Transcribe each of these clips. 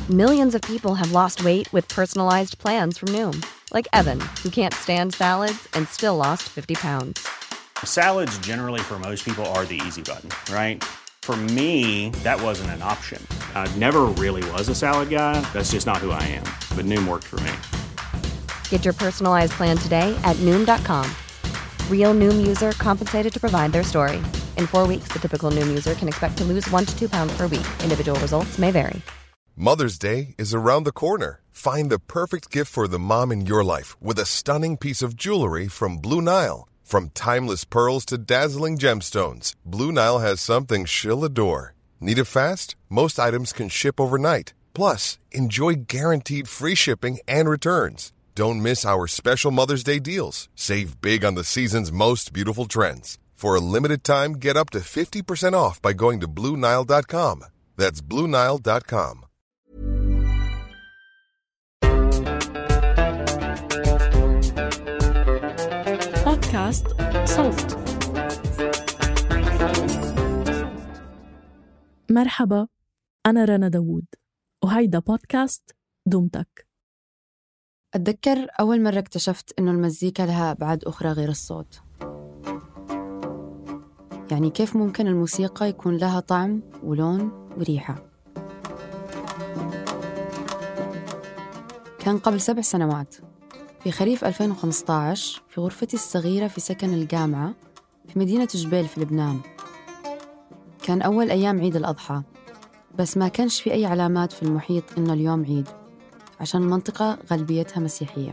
Millions of people have lost weight with personalized plans from Noom. Like Evan, who can't stand salads and still lost 50 pounds. Salads generally for most people are the easy button, right? For me, that wasn't an option. I never really was a salad guy. That's just not who I am. But Noom worked for me. Get your personalized plan today at Noom.com. Real Noom user compensated to provide their story. In 4 weeks, the typical Noom user can expect to lose 1 to 2 pounds per week. Individual results may vary. Mother's Day is around the corner. Find the perfect gift for the mom in your life with a stunning piece of jewelry from Blue Nile. From timeless pearls to dazzling gemstones, Blue Nile has something she'll adore. Need it fast? Most items can ship overnight. Plus, enjoy guaranteed free shipping and returns. Don't miss our special Mother's Day deals. Save big on the season's most beautiful trends. For a limited time, get up to 50% off by going to BlueNile.com. That's BlueNile.com. بودكاست صوت. مرحبا، أنا رنا داوود وهيدا بودكاست دومتك. أتذكر أول مرة اكتشفت إنه المزيكا لها أبعاد أخرى غير الصوت. يعني كيف ممكن الموسيقى يكون لها طعم ولون وريحة؟ كان قبل 7 سنوات في خريف 2015 في غرفتي الصغيرة في سكن الجامعة في مدينة جبيل في لبنان. كان أول أيام عيد الأضحى، بس ما كانش في أي علامات في المحيط إنه اليوم عيد، عشان المنطقة غالبيتها مسيحية.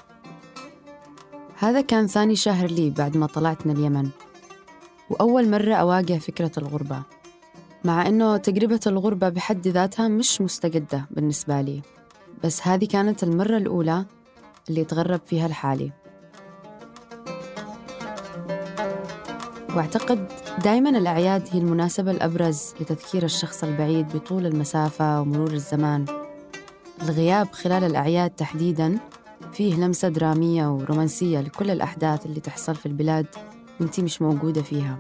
هذا كان ثاني شهر لي بعد ما طلعت من اليمن، وأول مرة أواجه فكرة الغربة، مع إنه تجربة الغربة بحد ذاتها مش مستجدة بالنسبة لي، بس هذه كانت المرة الأولى اللي اتغرب فيها لحالي. واعتقد دايماً الأعياد هي المناسبة الأبرز لتذكير الشخص البعيد بطول المسافة ومرور الزمان. الغياب خلال الأعياد تحديداً فيه لمسة درامية ورومانسية لكل الأحداث اللي تحصل في البلاد وانتي مش موجودة فيها.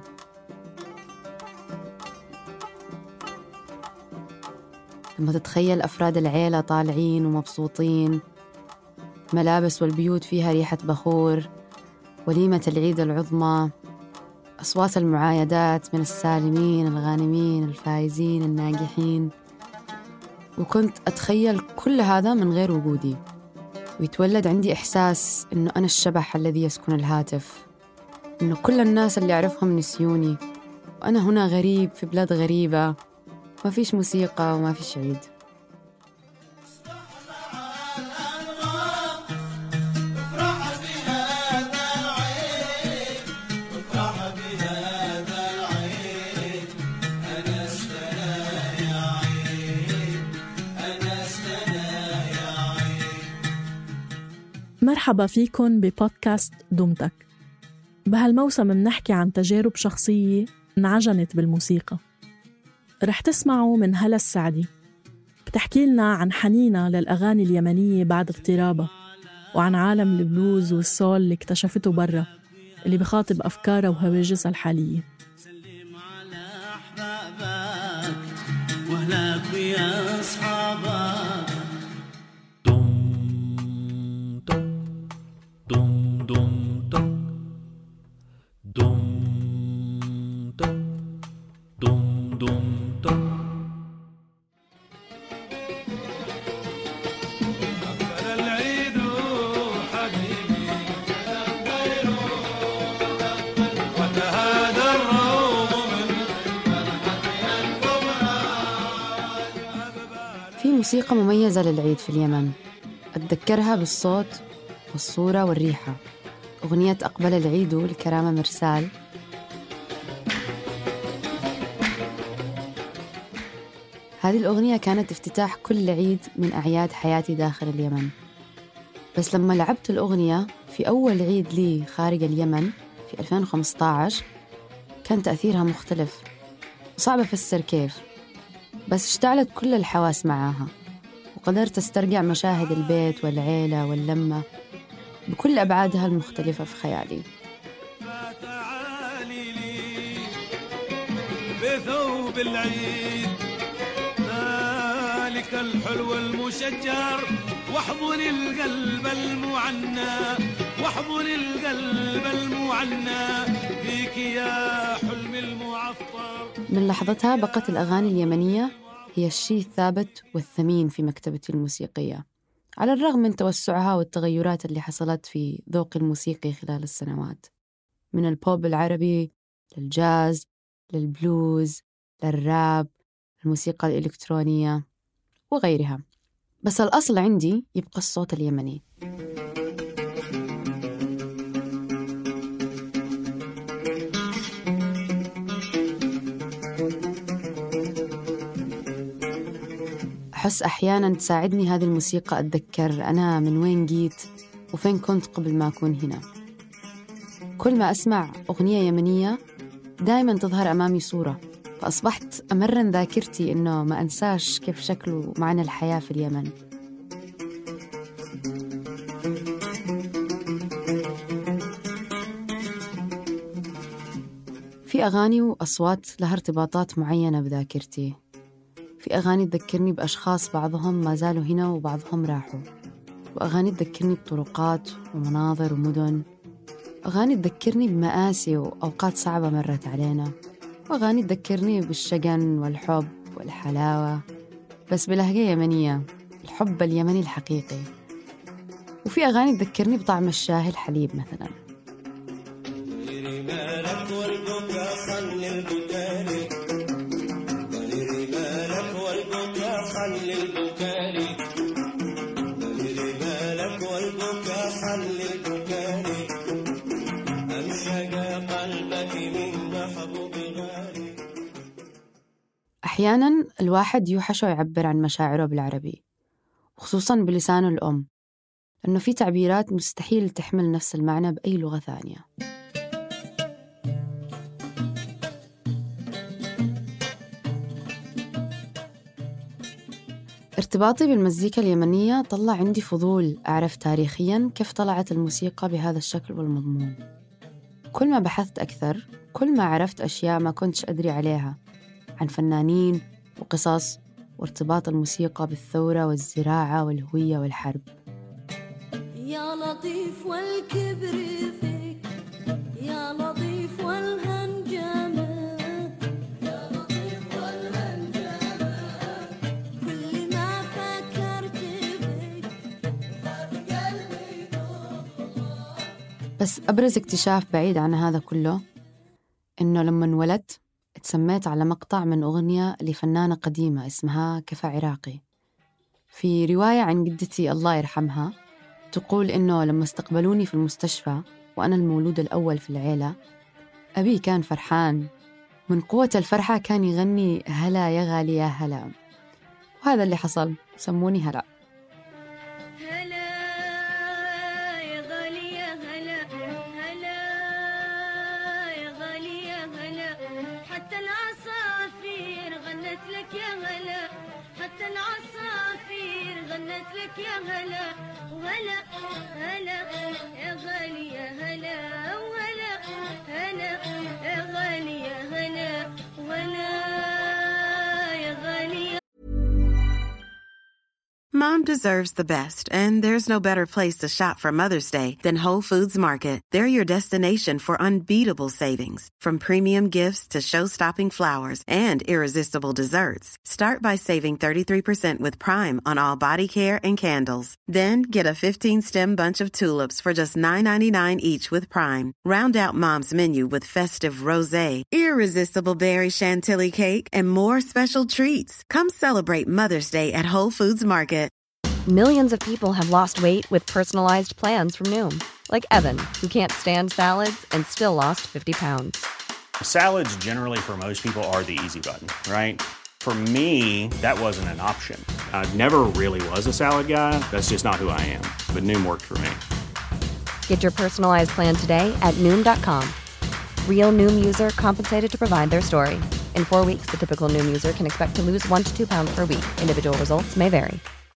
لما تتخيل أفراد العيلة طالعين ومبسوطين، ملابس والبيوت فيها ريحة بخور، وليمة العيد العظمى، أصوات المعايدات من السالمين الغانمين الفائزين الناجحين، وكنت أتخيل كل هذا من غير وجودي، ويتولد عندي إحساس إنه أنا الشبح الذي يسكن الهاتف، إنه كل الناس اللي أعرفهم نسيوني، وأنا هنا غريب في بلاد غريبة، ما فيش موسيقى وما فيش عيد. مرحبا فيكن ببودكاست دومتك. بهالموسم منحكي عن تجارب شخصية انعجنت بالموسيقى. رح تسمعوا من هلا السعدي، بتحكي لنا عن حنينة للأغاني اليمنية بعد اغترابها، وعن عالم البلوز والسول اللي اكتشفته برا، اللي بخاطب أفكارها وهواجسها الحالية. سلم على أحبابك وأهلك ويا أصحابك. موسيقى مميزة للعيد في اليمن، أتذكرها بالصوت والصورة والريحة. أغنية أقبل العيد لكرامة مرسال، هذه الأغنية كانت افتتاح كل عيد من أعياد حياتي داخل اليمن. بس لما لعبت الأغنية في أول عيد لي خارج اليمن في 2015 كان تأثيرها مختلف، صعب أفسر كيف، بس اشتعلت كل الحواس معاها، وقدرت استرجع مشاهد البيت والعيلة واللمة بكل أبعادها المختلفة في خيالي. فتعالي لي بثوب العيد، ذلك بهالضحك الحلو المشجر، واحضن القلب المعنى، واحضن القلب المعنى فيك يا حلم المعطر. من لحظتها بقت الأغاني اليمنية هي الشيء الثابت والثمين في مكتبتي الموسيقية، على الرغم من توسعها والتغيرات اللي حصلت في ذوقي الموسيقي خلال السنوات، من البوب العربي للجاز للبلوز للراب، الموسيقى الإلكترونية وغيرها. بس الأصل عندي يبقى الصوت اليمني. أحس أحياناً تساعدني هذه الموسيقى أتذكر أنا من وين جيت وفين كنت قبل ما أكون هنا. كل ما أسمع أغنية يمنية دايماً تظهر أمامي صورة، فأصبحت أمرن ذاكرتي إنه ما أنساش كيف شكل ومعنى الحياة في اليمن. في أغاني وأصوات لها ارتباطات معينة بذاكرتي. في أغاني تذكرني بأشخاص بعضهم ما زالوا هنا وبعضهم راحوا، وأغاني تذكرني بطرقات ومناظر ومدن، أغاني تذكرني بمآسي وأوقات صعبة مرت علينا، وأغاني تذكرني بالشجن والحب والحلاوة بس بلهجة يمنية، الحب اليمني الحقيقي. وفي أغاني تذكرني بطعم الشاي الحليب مثلاً. أحياناً الواحد يوحش ويعبر عن مشاعره بالعربي، خصوصاً بلسانه الأم، لأنه في تعبيرات مستحيل تحمل نفس المعنى بأي لغة ثانية. ارتباطي بالمزيكا اليمنية طلع عندي فضول أعرف تاريخياً كيف طلعت الموسيقى بهذا الشكل والمضمون. كل ما بحثت أكثر كل ما عرفت أشياء ما كنتش أدري عليها عن فنانين وقصص وارتباط الموسيقى بالثورة والزراعة والهوية والحرب. يا لطيف والكبر فيك، يا لطيف والهنجمة، يا لطيف والهنجمة، كل ما فكرت فيك خاف قلبي يطلع. بس أبرز اكتشاف بعيد عن هذا كله إنه لما انولدت اتسميت على مقطع من أغنية لفنانة قديمة اسمها كفى عراقي. في رواية عن جدتي الله يرحمها تقول إنه لما استقبلوني في المستشفى وأنا المولود الأول في العيلة، أبي كان فرحان، من قوة الفرحة كان يغني هلا يا غالي يا هلا، وهذا اللي حصل، سموني هلا. يا هلا وهلا هلا يا غالي يا هلا وهلا هلا يا غالي يا هلا وهلا يا غالي. Mom deserves the best, and there's no better place to shop for Mother's Day than Whole Foods Market. They're your destination for unbeatable savings, from premium gifts to show-stopping flowers and irresistible desserts. Start by saving 33% with Prime on all body care and candles. Then get a 15-stem bunch of tulips for just $9.99 each with Prime. Round out Mom's menu with festive rosé, irresistible berry chantilly cake, and more special treats. Come celebrate Mother's Day at Whole Foods Market. Millions of people have lost weight with personalized plans from Noom, like Evan, who can't stand salads and still lost 50 pounds. Salads generally for most people are the easy button, right? For me, that wasn't an option. I never really was a salad guy. That's just not who I am. But Noom worked for me. Get your personalized plan today at Noom.com. Real Noom user compensated to provide their story. In 4 weeks, the typical Noom user can expect to lose 1 to 2 pounds per week. Individual results may vary.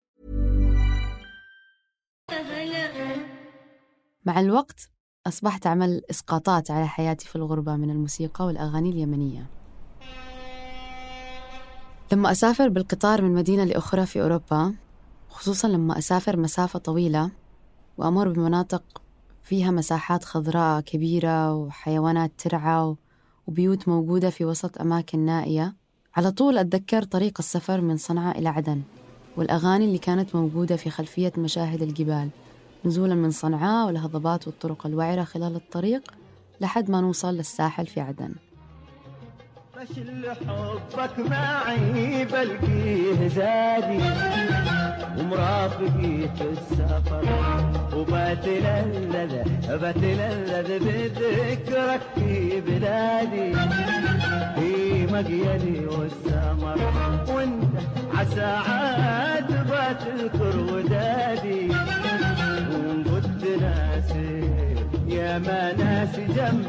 مع الوقت أصبحت أعمل إسقاطات على حياتي في الغربة من الموسيقى والأغاني اليمنية. لما أسافر بالقطار من مدينة لأخرى في أوروبا، خصوصاً لما أسافر مسافة طويلة وأمر بمناطق فيها مساحات خضراء كبيرة وحيوانات ترعى وبيوت موجودة في وسط أماكن نائية، على طول أتذكر طريق السفر من صنعاء إلى عدن والأغاني اللي كانت موجودة في خلفية مشاهد الجبال نزولاً من صنعاء والهضبات والطرق الوعرة خلال الطريق لحد ما نوصل للساحل في عدن. بشل حبك معي بلقيه زادي ومرافقي في السفر وبتلذذ بذكرك في بلادي في مقيلي والسمر وانت عسى عاد بتذكر ودادي وقلت ناسي يا ما ناسي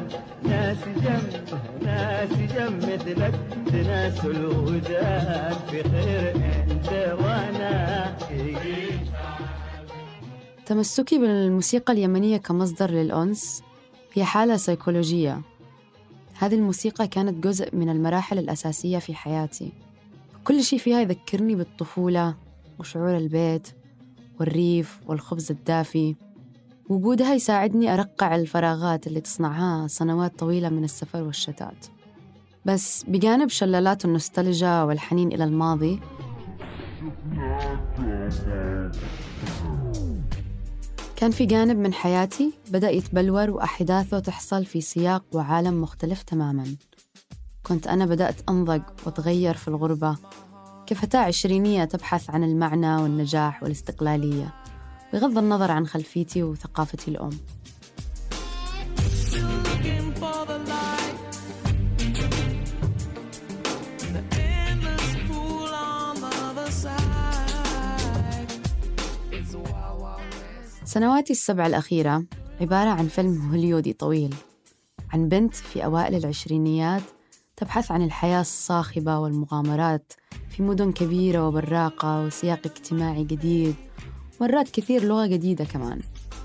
جنب مثلك تناس الوداد في خير انت وانا. تمسكي بالموسيقى اليمنية كمصدر للأنس هي حالة سيكولوجية. هذه الموسيقى كانت جزء من المراحل الأساسية في حياتي، كل شيء فيها يذكرني بالطفولة وشعور البيت والريف والخبز الدافي. وجودها يساعدني أرقع الفراغات اللي تصنعها سنوات طويلة من السفر والشتات. بس بجانب شلالات النوستالجيا والحنين إلى الماضي، كان في جانب من حياتي بدأ يتبلور وأحداثه تحصل في سياق وعالم مختلف تماماً. كنت أنا بدأت أنضج وأتغير في الغربة كفتاة عشرينية تبحث عن المعنى والنجاح والاستقلالية بغض النظر عن خلفيتي وثقافتي الأم. سنواتي السبع الأخيرة عبارة عن فيلم هوليودي طويل عن بنت في أوائل العشرينيات تبحث عن الحياة الصاخبة والمغامرات في مدن كبيرة وبراقة وسياق اجتماعي جديد، مرات كثير لغة جديدة كمان.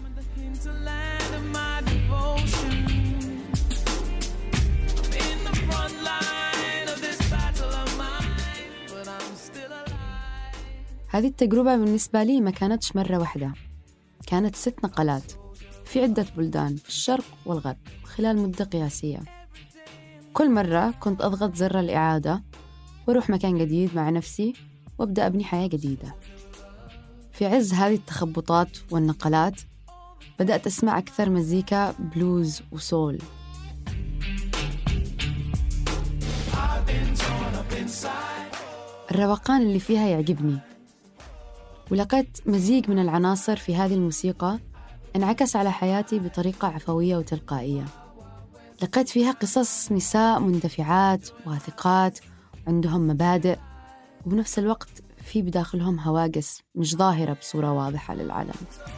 هذه التجربة بالنسبة لي ما كانتش مرة واحدة، كانت 6 نقلات في عدة بلدان في الشرق والغرب خلال مدة قياسية. كل مرة كنت أضغط زر الإعادة وأروح مكان جديد مع نفسي وأبدأ أبني حياة جديدة. في عز هذه التخبطات والنقلات بدأت أسمع أكثر مزيكا بلوز وسول. الروقان اللي فيها يعجبني، ولقيت مزيج من العناصر في هذه الموسيقى انعكس على حياتي بطريقة عفوية وتلقائية. لقيت فيها قصص نساء مندفعات واثقات عندهم مبادئ، وبنفس الوقت في بداخلهم هواجس مش ظاهرة بصورة واضحة للعالم.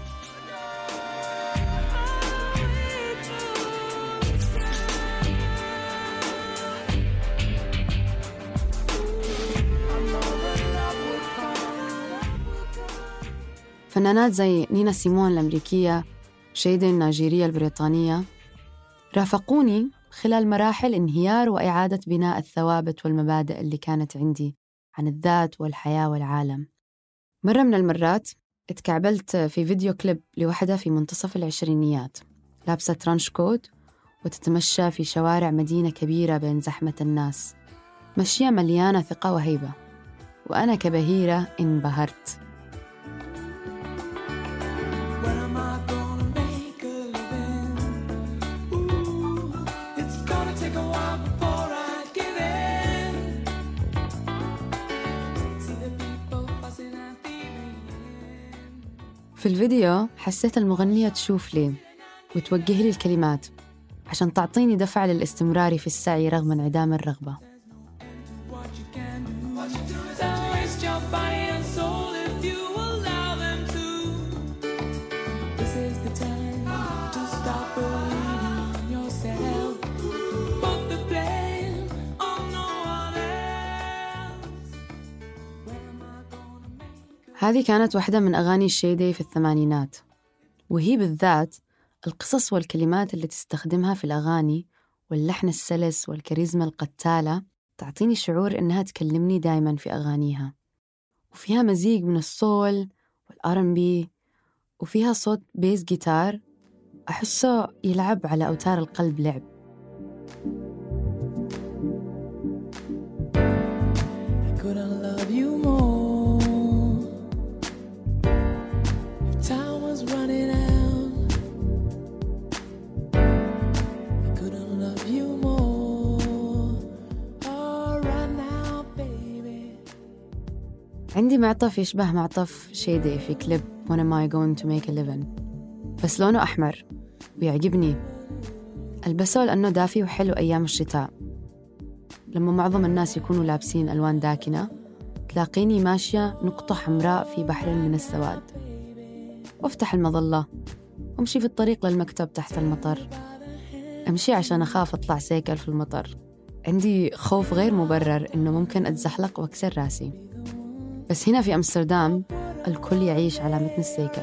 فنانات زي نينا سيمون الأمريكية، شيدي النيجيرية البريطانية رافقوني خلال مراحل انهيار وإعادة بناء الثوابت والمبادئ اللي كانت عندي عن الذات والحياة والعالم. مرة من المرات اتكعبلت في فيديو كليب لوحدة في منتصف العشرينيات لابسة ترانش كوت وتتمشى في شوارع مدينة كبيرة بين زحمة الناس، مشية مليانة ثقة وهيبة، وأنا كبهيرة انبهرت. في الفيديو حسيت المغنية تشوف لي وتوجه لي الكلمات عشان تعطيني دفع للاستمرار في السعي رغم انعدام الرغبة. هذه كانت واحدة من أغاني شيدي في الثمانينات، وهي بالذات القصص والكلمات اللي تستخدمها في الأغاني واللحن السلس والكاريزما القتالة تعطيني شعور إنها تكلمني دايماً في أغانيها، وفيها مزيج من السول والR&B، وفيها صوت بيس جيتار أحسه يلعب على أوتار القلب لعب. عندي معطف يشبه معطف شيدي في كليب When am I going to make a living، بس لونه أحمر ويعجبني. ألبسه لأنه دافي وحلو أيام الشتاء، لما معظم الناس يكونوا لابسين ألوان داكنة تلاقيني ماشية نقطة حمراء في بحر من السواد، وافتح المظلة وامشي في الطريق للمكتب تحت المطر. أمشي عشان أخاف أطلع سيكل في المطر، عندي خوف غير مبرر إنه ممكن أتزحلق وأكسر راسي. بس هنا في أمستردام الكل يعيش على متن السيكل.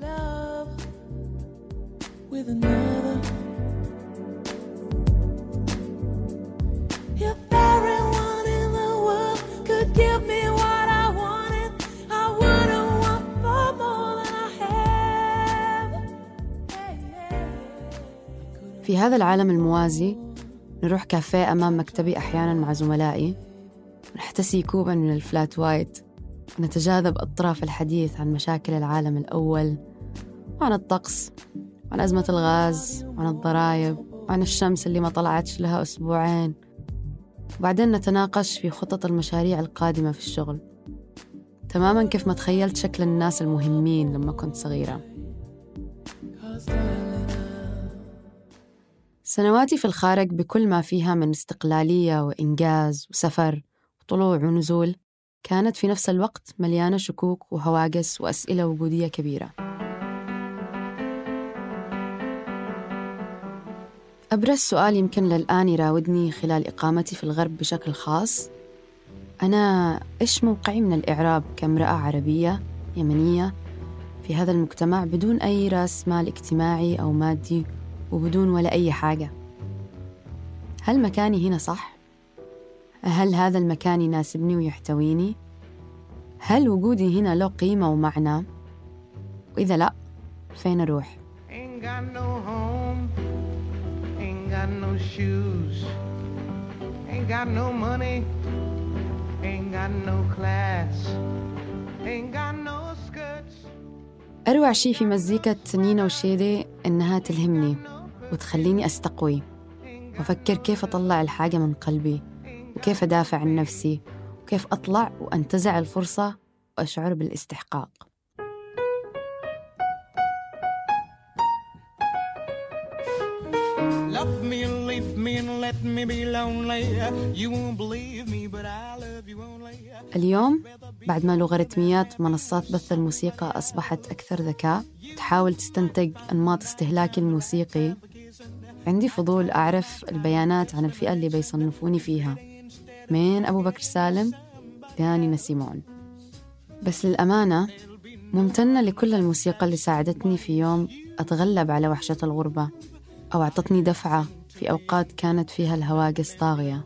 في هذا العالم الموازي نروح كافيه أمام مكتبي أحياناً مع زملائي، ونحتسي كوباً من الفلات وايت، ونتجاذب أطراف الحديث عن مشاكل العالم الأول، وعن الطقس، وعن أزمة الغاز، وعن الضرائب، وعن الشمس اللي ما طلعتش لها أسبوعين. وبعدين نتناقش في خطط المشاريع القادمة في الشغل، تماماً كيف ما تخيلت شكل الناس المهمين لما كنت صغيرة. سنواتي في الخارج بكل ما فيها من استقلالية وإنجاز وسفر وطلوع ونزول كانت في نفس الوقت مليانة شكوك وهواجس وأسئلة وجودية كبيرة. أبرز سؤال يمكن للآن يراودني خلال إقامتي في الغرب بشكل خاص، أنا إيش موقعي من الإعراب كامرأة عربية يمنية في هذا المجتمع بدون أي رأس مال اجتماعي أو مادي وبدون ولا أي حاجة؟ هل مكاني هنا صح؟ هل هذا المكان يناسبني ويحتويني؟ هل وجودي هنا له قيمة ومعنى؟ وإذا لا، فين أروح؟ أروع شي في مزيكة نينا وشيدي إنها تلهمني وتخليني أستقوي وأفكر كيف أطلع الحاجة من قلبي، وكيف أدافع عن نفسي، وكيف أطلع وأنتزع الفرصة وأشعر بالاستحقاق. اليوم بعد ما لوغاريتميات منصات بث الموسيقى أصبحت أكثر ذكاء تحاول تستنتج أنماط استهلاكي الموسيقي، عندي فضول أعرف البيانات عن الفئة اللي بيصنفوني فيها، من أبو بكر سالم لنينا سيمون. بس للأمانة ممتنة لكل الموسيقى اللي ساعدتني في يوم أتغلب على وحشة الغربة، أو أعطتني دفعة في أوقات كانت فيها الهواجس طاغية.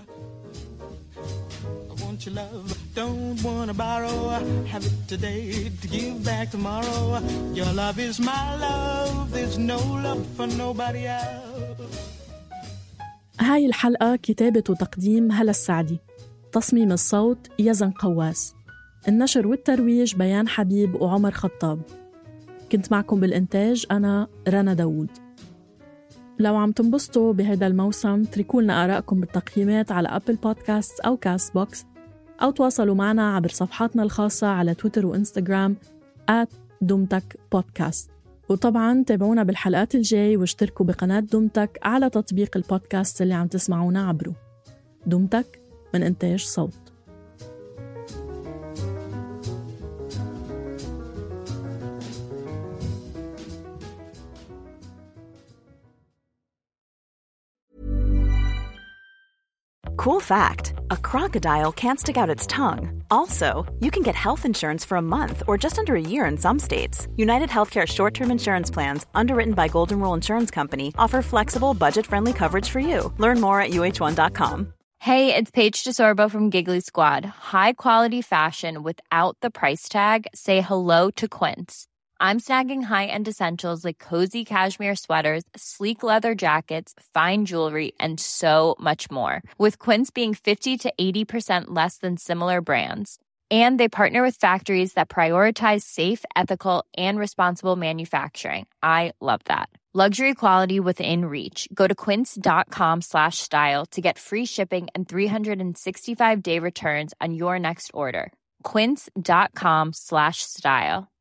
هاي الحلقة كتابة وتقديم هلا السعدي، تصميم الصوت يزن قواس، النشر والترويج بيان حبيب وعمر خطاب. كنت معكم بالإنتاج أنا رنا داود. لو عم تنبسطوا بهذا الموسم تركولنا آراءكم بالتقييمات على أبل بودكاست أو كاست بوكس، أو تواصلوا معنا عبر صفحاتنا الخاصة على تويتر وإنستغرام @دومتك بودكاست. وطبعاً تابعونا بالحلقات الجاي واشتركوا بقناة دومتك على تطبيق البودكاست اللي عم تسمعونا عبره. دومتك من إنتاج صوت. Cool fact, a crocodile can't stick out its tongue. Also, you can get health insurance for a month or just under a year in some states. United Healthcare short-term insurance plans, underwritten by Golden Rule Insurance Company, offer flexible, budget-friendly coverage for you. Learn more at uh1.com. Hey, it's Paige DeSorbo from Giggly Squad. High quality fashion without the price tag. Say hello to Quince. I'm snagging high-end essentials like cozy cashmere sweaters, sleek leather jackets, fine jewelry, and so much more. With Quince being 50 to 80% less than similar brands. And they partner with factories that prioritize safe, ethical, and responsible manufacturing. I love that. Luxury quality within reach. Go to quince.com/style to get free shipping and 365-day returns on your next order. Quince.com/style.